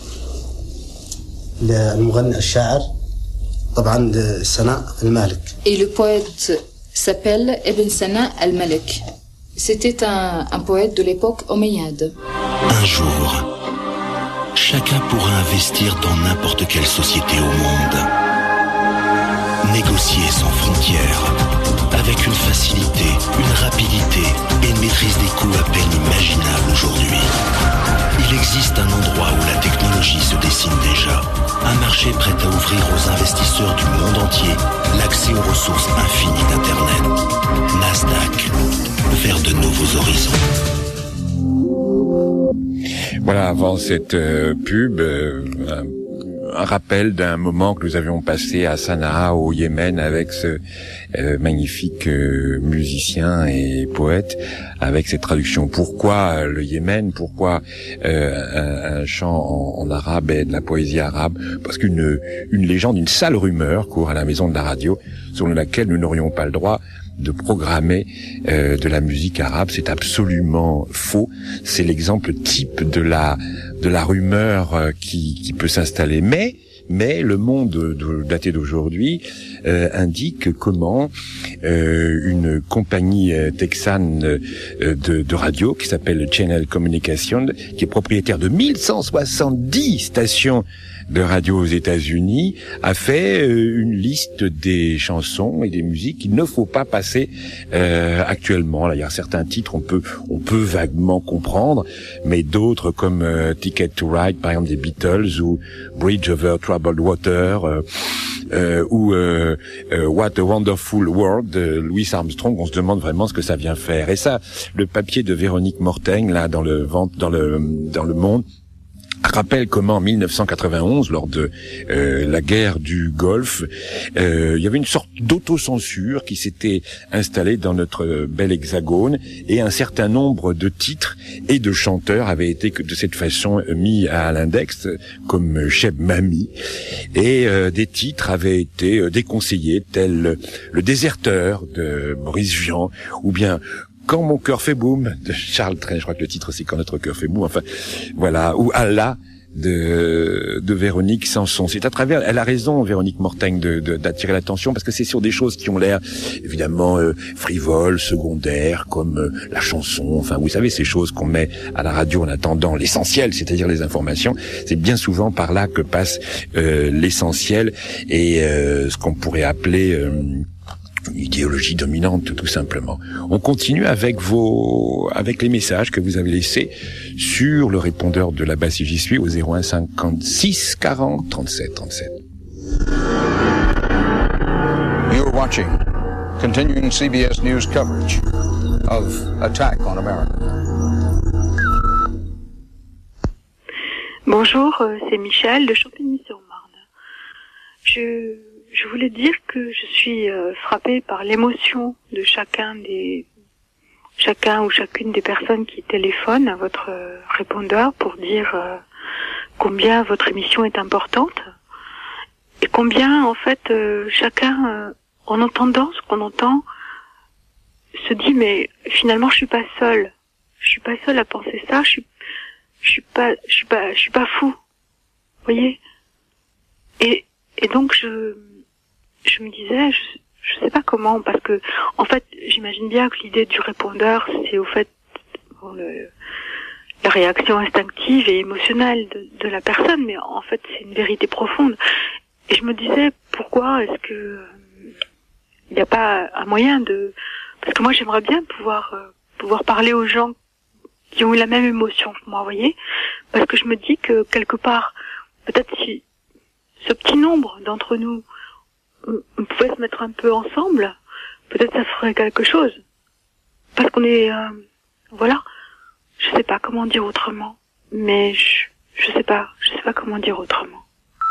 Speaker 7: للمغني الشاعر طبعا سناء المالك.
Speaker 9: Et le poète s'appelle Ibn Sana al-Malik. C'était un poète de l'époque omeyyade.
Speaker 10: Un jour, chacun pourra investir dans n'importe quelle société au monde. Négocier sans frontières, avec une facilité, une rapidité et une maîtrise des coûts à peine imaginable aujourd'hui. Il existe un endroit où la technologie se dessine déjà. Un marché prêt à ouvrir aux investisseurs du monde entier l'accès aux ressources infinies d'Internet. Nasdaq, vers de nouveaux horizons.
Speaker 3: Voilà, avant cette pub, un rappel d'un moment que nous avions passé à Sanaa au Yémen avec ce magnifique musicien et poète, avec cette traduction. Pourquoi le Yémen? Pourquoi un chant en arabe et de la poésie arabe? Parce qu'une légende, une sale rumeur court à la maison de la radio, selon laquelle nous n'aurions pas le droit de programmer de la musique arabe. C'est absolument faux. C'est l'exemple type de la rumeur qui peut s'installer. Mais le monde daté d'aujourd'hui indique comment une compagnie texane de radio qui s'appelle Channel Communication, qui est propriétaire de 1170 stations de radio aux États-Unis, a fait une liste des chansons et des musiques qu'il ne faut pas passer actuellement. Là, il y a certains titres on peut vaguement comprendre, mais d'autres comme Ticket to Ride, par exemple des Beatles, ou Bridge Over Troubled Water, ou What a Wonderful World de Louis Armstrong. On se demande vraiment ce que ça vient faire. Et ça, le papier de Véronique Mortaigne là dans le Monde rappelle comment en 1991, lors de la guerre du Golfe, il y avait une sorte d'autocensure qui s'était installée dans notre bel hexagone, et un certain nombre de titres et de chanteurs avaient été de cette façon mis à l'index, comme Cheb Mami, et des titres avaient été déconseillés, tels Le Déserteur de Boris Vian, ou bien Quand mon cœur fait boum de Charles Trenet. Je crois que le titre c'est Quand notre cœur fait boum. Enfin, voilà. Ou Allah de Véronique Sanson. C'est à travers, elle a raison, Véronique Mortaigne, d'attirer l'attention, parce que c'est sur des choses qui ont l'air évidemment frivoles, secondaires, comme la chanson. Enfin, vous savez, ces choses qu'on met à la radio en attendant l'essentiel, c'est-à-dire les informations. C'est bien souvent par là que passe l'essentiel et ce qu'on pourrait appeler une idéologie dominante, tout simplement. On continue avec les messages que vous avez laissés sur le répondeur de la base si j'y suis au 01 56 40 37 37.
Speaker 1: You're watching continuing CBS News coverage of attack on America.
Speaker 24: Bonjour, c'est Michel de Champigny-sur-Marne.
Speaker 8: je voulais dire que je suis frappée par l'émotion de chacun ou chacune des personnes qui téléphonent à votre répondeur pour dire combien votre émission est importante et combien en fait chacun en entendant ce qu'on entend se dit mais finalement je suis pas seule à penser ça, je suis pas fou, vous voyez, et donc je me disais je sais pas comment, parce que en fait j'imagine bien que l'idée du répondeur c'est au fait la réaction instinctive et émotionnelle de la personne, mais en fait c'est une vérité profonde. Et je me disais pourquoi est-ce que il n'y a pas un moyen parce que moi j'aimerais bien pouvoir parler aux gens qui ont eu la même émotion que moi, vous voyez, parce que je me dis que quelque part peut-être si ce petit nombre d'entre nous on pouvait se mettre un peu ensemble, peut-être ça ferait quelque chose. Parce qu'on est, voilà, je sais pas comment dire autrement, mais je sais pas comment dire autrement.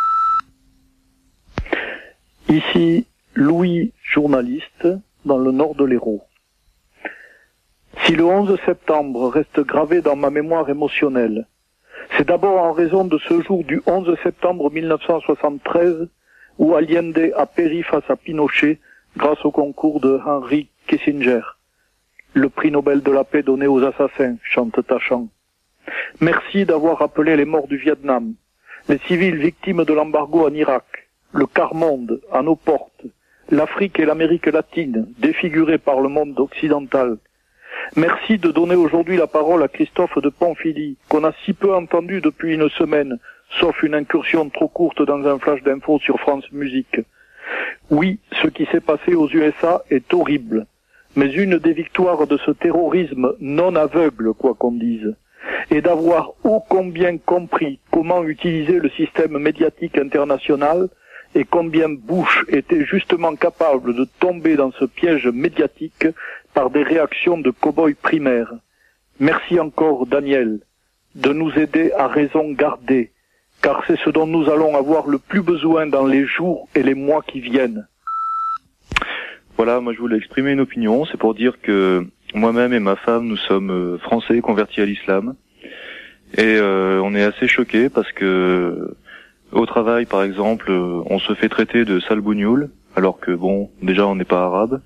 Speaker 11: Ici, Louis, journaliste, dans le nord de l'Hérault. Si le 11 septembre reste gravé dans ma mémoire émotionnelle, c'est d'abord en raison de ce jour du 11 septembre 1973 où Allende a péri face à Pinochet grâce au concours de Henry Kissinger. Le prix Nobel de la paix donné aux assassins, chante Tachant. Merci d'avoir rappelé les morts du Vietnam, les civils victimes de l'embargo en Irak, le quart-monde à nos portes, l'Afrique et l'Amérique latine défigurées par le monde occidental. Merci de donner aujourd'hui la parole à Christophe de Ponfilly, qu'on a si peu entendu depuis une semaine, sauf une incursion trop courte dans un flash d'infos sur France Musique. Oui, ce qui s'est passé aux USA est horrible, mais une des victoires de ce terrorisme non aveugle, quoi qu'on dise, est d'avoir ô combien compris comment utiliser le système médiatique international et combien Bush était justement capable de tomber dans ce piège médiatique par des réactions de cow-boy primaires. Merci encore, Daniel, de nous aider à raison garder, car c'est ce dont nous allons avoir le plus besoin dans les jours et les mois qui viennent.
Speaker 12: Voilà, moi je voulais exprimer une opinion, c'est pour dire que moi-même et ma femme, nous sommes français convertis à l'islam, et on est assez choqués parce que au travail, par exemple, on se fait traiter de sale bougnoul, alors que bon, déjà on n'est pas arabe.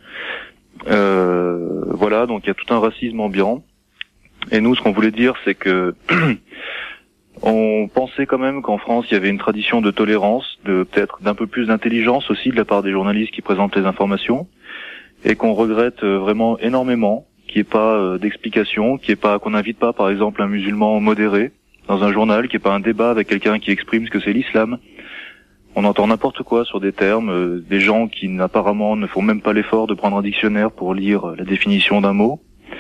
Speaker 12: Voilà, donc il y a tout un racisme ambiant. Et nous, ce qu'on voulait dire, c'est que on pensait quand même qu'en France, il y avait une tradition de tolérance, peut-être d'un peu plus d'intelligence aussi de la part des journalistes qui présentent les informations, et qu'on regrette vraiment énormément qu'il n'y ait pas d'explication, qu'on n'invite pas, par exemple, un musulman modéré dans un journal, qu'il n'y ait pas un débat avec quelqu'un qui exprime ce que c'est l'islam. On entend n'importe quoi sur des termes, des gens qui apparemment ne font même pas l'effort de prendre un dictionnaire pour lire la définition d'un mot.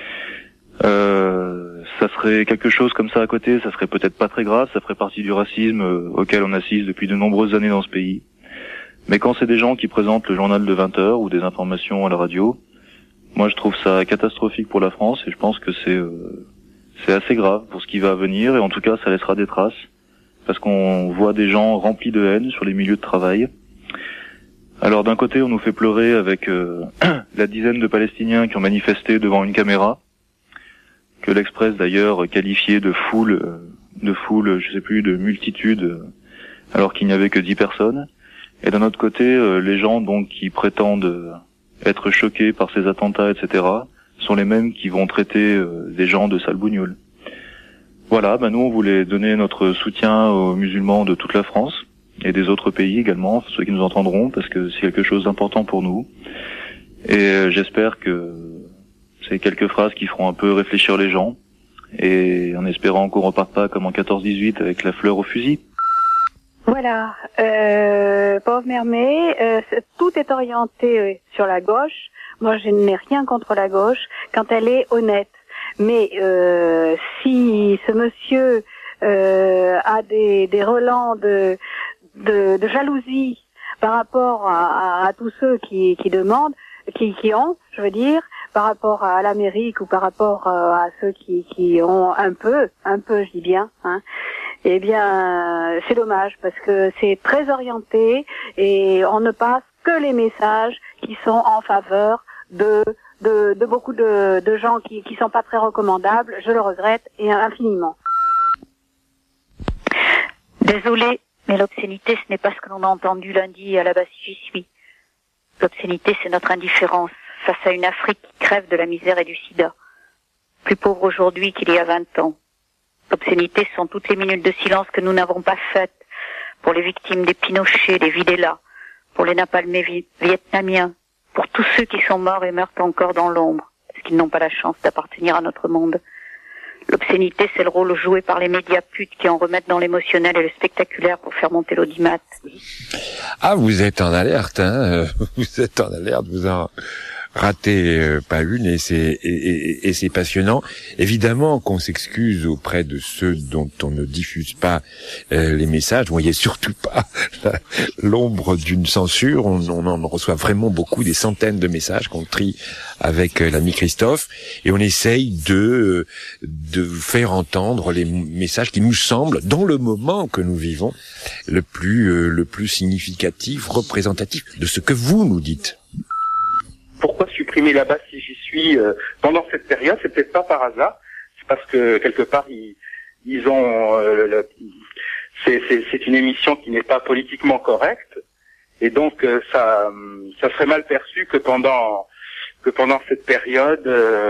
Speaker 12: Ça serait quelque chose comme ça à côté, ça serait peut-être pas très grave, ça ferait partie du racisme auquel on assiste depuis de nombreuses années dans ce pays. Mais quand c'est des gens qui présentent le journal de 20 heures ou des informations à la radio, moi je trouve ça catastrophique pour la France et je pense que c'est assez grave pour ce qui va venir et en tout cas ça laissera des traces parce qu'on voit des gens remplis de haine sur les milieux de travail. Alors d'un côté on nous fait pleurer avec la dizaine de Palestiniens qui ont manifesté devant une caméra, que l'Express d'ailleurs qualifiait de foule, je sais plus, de multitude, alors qu'il n'y avait que 10 personnes. Et d'un autre côté, les gens donc qui prétendent être choqués par ces attentats, etc., sont les mêmes qui vont traiter des gens de sales bougnols. Voilà, nous on voulait donner notre soutien aux musulmans de toute la France et des autres pays également, ceux qui nous entendront, parce que c'est quelque chose d'important pour nous. Et j'espère que c'est quelques phrases qui feront un peu réfléchir les gens, et en espérant qu'on reparte pas comme en 14-18 avec la fleur au fusil.
Speaker 24: Voilà, pauvre Mermet, tout est orienté sur la gauche. Moi, je n'ai rien contre la gauche quand elle est honnête. Mais si ce monsieur a des relents de jalousie par rapport à tous ceux qui demandent, qui ont, je veux dire, par rapport à l'Amérique ou par rapport à ceux qui ont un peu, je dis bien, hein. Eh bien, c'est dommage parce que c'est très orienté et on ne passe que les messages qui sont en faveur de beaucoup de gens qui sont pas très recommandables. Je le regrette et infiniment.
Speaker 18: Désolée, mais l'obscénité, ce n'est pas ce que l'on a entendu lundi à la base j'y suis. L'obscénité, c'est notre indifférence face à une Afrique qui crève de la misère et du sida. Plus pauvre aujourd'hui qu'il y a 20 ans. L'obscénité sont toutes les minutes de silence que nous n'avons pas faites pour les victimes des Pinochet, des Videla, pour les napalmés vietnamiens, pour tous ceux qui sont morts et meurent encore dans l'ombre, parce qu'ils n'ont pas la chance d'appartenir à notre monde. L'obscénité, c'est le rôle joué par les médias putes qui en remettent dans l'émotionnel et le spectaculaire pour faire monter l'audimat.
Speaker 3: Ah, vous êtes en alerte, hein. Vous êtes en alerte, vous en ratez pas une, et c'est passionnant. Évidemment qu'on s'excuse auprès de ceux dont on ne diffuse pas les messages. Vous voyez surtout pas l'ombre d'une censure. On en reçoit vraiment beaucoup, des centaines de messages qu'on trie avec l'ami Christophe, et on essaye de faire entendre les messages qui nous semblent, dans le moment que nous vivons, le plus significatif, représentatif de ce que vous nous dites.
Speaker 6: Pourquoi supprimer la base si j'y suis pendant cette période? C'est peut-être pas par hasard. C'est parce que quelque part ils ont c'est une émission qui n'est pas politiquement correcte, et donc ça serait mal perçu que pendant cette période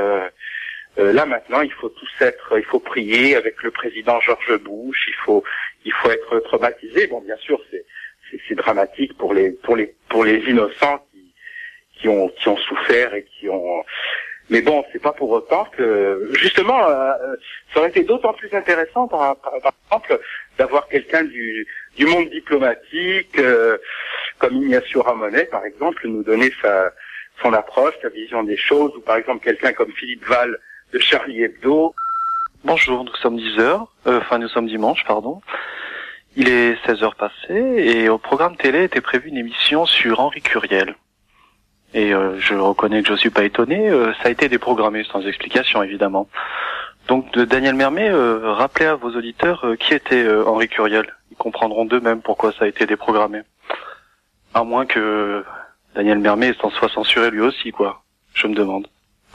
Speaker 6: là maintenant il faut prier avec le président George Bush, il faut être traumatisé. Bon, bien sûr c'est dramatique pour les innocents qui ont souffert et mais bon, c'est pas pour autant que justement ça aurait été d'autant plus intéressant par exemple d'avoir quelqu'un du monde diplomatique comme Ignacio Ramonet par exemple, nous donner son approche, sa vision des choses, ou par exemple quelqu'un comme Philippe Val de Charlie Hebdo.
Speaker 12: Bonjour, nous sommes nous sommes dimanche, pardon. Il est 16h passé, et au programme télé était prévue une émission sur Henri Curiel. Et je reconnais que je suis pas étonné, ça a été déprogrammé sans explication évidemment. Donc de Daniel Mermet, rappelez à vos auditeurs qui était Henri Curiel. Ils comprendront d'eux-mêmes pourquoi ça a été déprogrammé. À moins que Daniel Mermet s'en soit censuré lui aussi, quoi. Je me demande.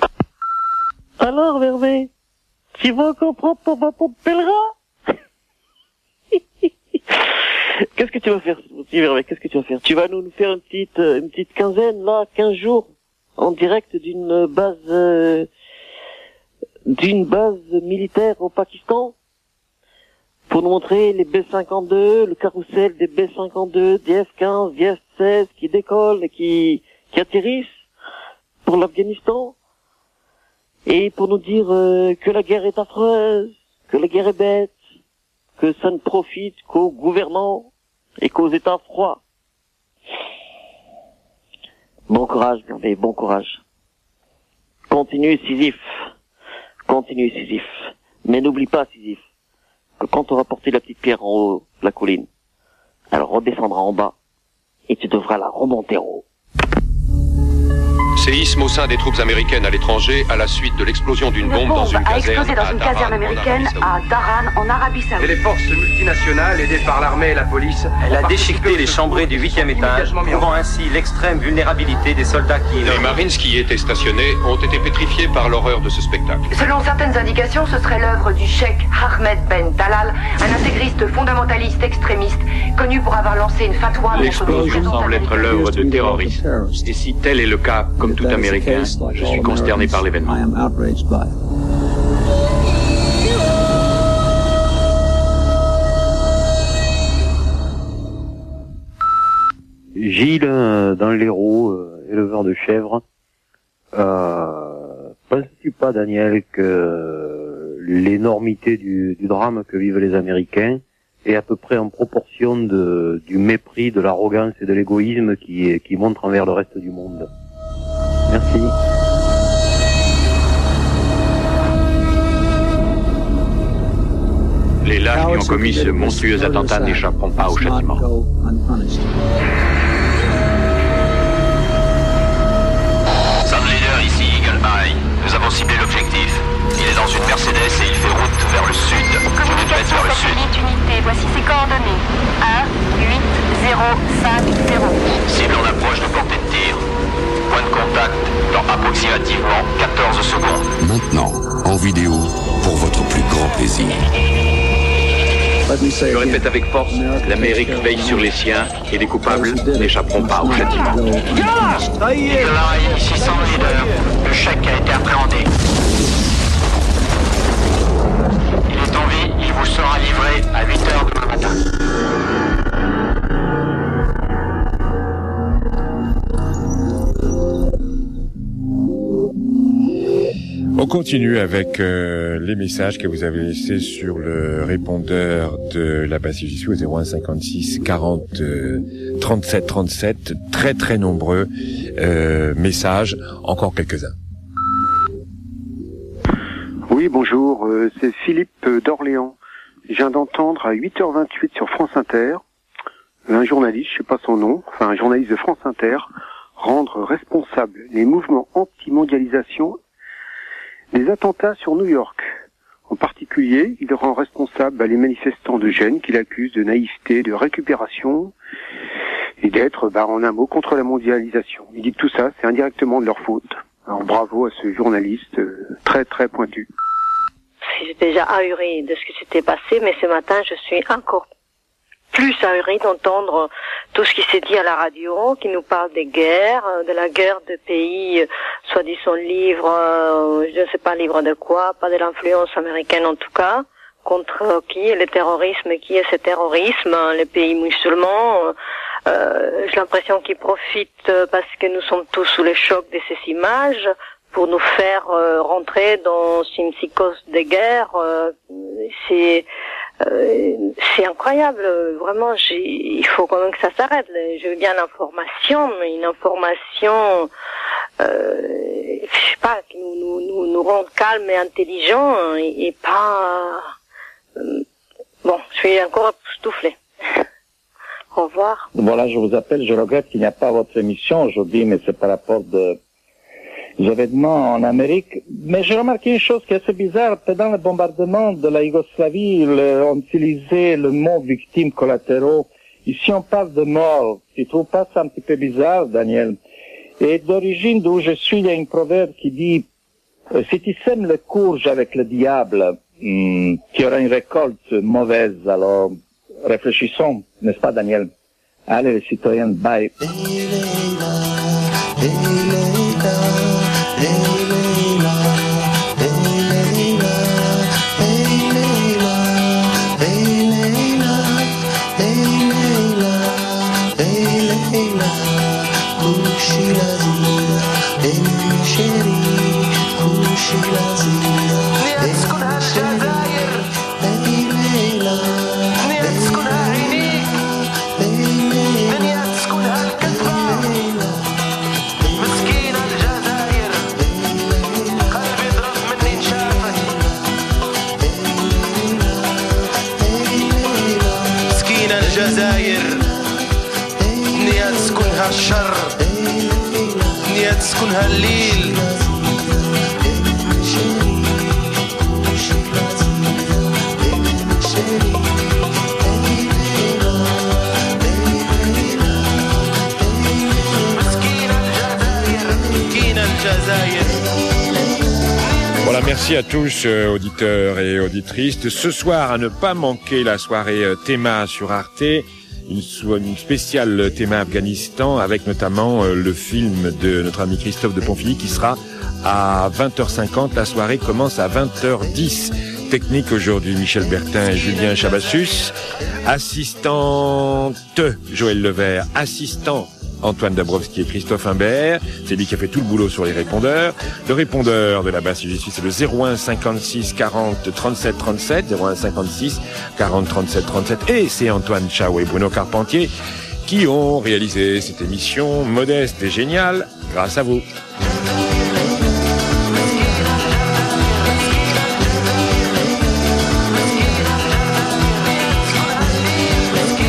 Speaker 14: Alors Mermet, tu vas encore prendre ton bâton de pèlerin? Qu'est-ce que tu vas faire, qu'est-ce que tu vas faire? Tu vas nous faire une petite quinzaine, là, 15 jours, en direct d'une base militaire au Pakistan, pour nous montrer les B-52, le carrousel des B-52, des F-15, des F-16 qui décollent et qui atterrissent pour l'Afghanistan, et pour nous dire que la guerre est affreuse, que la guerre est bête, que ça ne profite qu'aux gouvernants et qu'aux États froids. Bon courage, Mermet, bon courage. Continue, Sisyphe. Mais n'oublie pas, Sisyphe, que quand tu auras porté la petite pierre en haut de la colline, elle redescendra en bas et tu devras la remonter en haut.
Speaker 15: Séisme au sein des troupes américaines à l'étranger à la suite de l'explosion d'une bombe dans une caserne.
Speaker 16: Dans une caserne américaine à Dharan, en Arabie Saoudite.
Speaker 23: Et les forces multinationales, aidées par l'armée et la police,
Speaker 25: elle a déchiqueté les chambrées du 8e étage, prouvant ainsi l'extrême vulnérabilité des soldats qui...
Speaker 15: Les Marines qui y étaient stationnés ont été pétrifiés par l'horreur de ce spectacle.
Speaker 16: Selon certaines indications, ce serait l'œuvre du cheikh Ahmed Ben Talal, un intégriste fondamentaliste extrémiste, connu pour avoir lancé une fatwa...
Speaker 15: L'explosion semble être l'œuvre de terroristes. Et si tel est le cas, comme tout Américain, je suis consterné par l'événement.
Speaker 26: Gilles, dans l'Hérault, éleveur de chèvres. Penses-tu pas, Daniel, que l'énormité du drame que vivent les Américains est à peu près en proportion du mépris, de l'arrogance et de l'égoïsme qui montrent envers le reste du monde? Merci.
Speaker 15: Les lâches qui ont commis ce monstrueux attentat n'échapperont pas au châtiment.
Speaker 27: Sound Leader, ici Eagle Eye.
Speaker 13: Nous avons ciblé l'objectif. Il est dans une Mercedes et il fait route vers le sud.
Speaker 16: Communication satellite unité, voici ses coordonnées. 18050.
Speaker 13: Cible en approche de portée de tir. Point de contact dans approximativement 14 secondes.
Speaker 10: Maintenant, en vidéo, pour votre plus grand plaisir.
Speaker 15: Je répète avec force, l'Amérique veille sur les siens et les coupables n'échapperont pas au châtiment.
Speaker 13: Ici sans leader. Le chèque a été appréhendé. Il est en vie, il vous sera livré à 8h demain matin.
Speaker 3: On continue avec les messages que vous avez laissés sur le répondeur de la Pacifique au 01 56 40 37 37. Très très nombreux messages, encore quelques-uns.
Speaker 17: Oui, bonjour, c'est Philippe d'Orléans. Je viens d'entendre à 8h28 sur France Inter un journaliste, je sais pas son nom, enfin un journaliste de France Inter, rendre responsable les mouvements anti-mondialisation des attentats sur New York. En particulier, il rend responsable les manifestants de Gênes qu'il accuse de naïveté, de récupération et d'être, en un mot, contre la mondialisation. Il dit que tout ça, c'est indirectement de leur faute. Alors bravo à ce journaliste très très pointu.
Speaker 19: J'étais déjà ahurie de ce qui s'était passé, mais ce matin, je suis encore plus ahurie d'entendre tout ce qui s'est dit à la radio, qui nous parle des guerres, de la guerre de pays, soi-disant livre, je ne sais pas livre de quoi, pas de l'influence américaine en tout cas, contre qui est le terrorisme, qui est ce terrorisme, les pays musulmans. J'ai l'impression qu'ils profitent parce que nous sommes tous sous le choc de ces images pour nous faire rentrer dans une psychose de guerre. C'est incroyable, vraiment. Il faut quand même que ça s'arrête. Je veux bien l'information, mais une information, je sais pas, qui nous rend calmes et intelligents et pas. Bon, je suis encore époustouflée. Au revoir.
Speaker 20: Voilà, je vous appelle. Je regrette qu'il n'y a pas votre émission aujourd'hui, mais c'est par rapport des événements en Amérique. Mais j'ai remarqué une chose qui est assez bizarre. Pendant le bombardement de la Yougoslavie, on utilisait le mot victimes collatéraux. Ici, on parle de morts. Tu trouves pas ça un petit peu bizarre, Daniel? Et d'origine d'où je suis, il y a une proverbe qui dit si tu sèmes le courge avec le diable, tu auras une récolte mauvaise. Alors, réfléchissons, n'est-ce pas, Daniel? Allez, les citoyens, bye.
Speaker 21: الجزائر نية تسكنها الشر نية تسكنها الليل مسكين الجزائر.
Speaker 3: Voilà, merci à tous, auditeurs et auditrices. Ce soir, à ne pas manquer la soirée Théma sur Arte, une spéciale Théma Afghanistan, avec notamment le film de notre ami Christophe de Ponfilly qui sera à 20h50. La soirée commence à 20h10. Technique aujourd'hui, Michel Bertin et Julien Chabassus. Assistante, Joël Levert. Assistant, Antoine Dabrowski et Christophe Imbert. C'est lui qui a fait tout le boulot sur les répondeurs. Le répondeur de la base justice, c'est le 01 56 40 37 37, 01 56 40 37 37. Et c'est Antoine Chao et Bruno Carpentier qui ont réalisé cette émission modeste et géniale grâce à vous.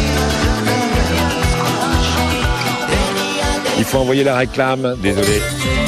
Speaker 3: Il faut envoyer la réclame, désolé.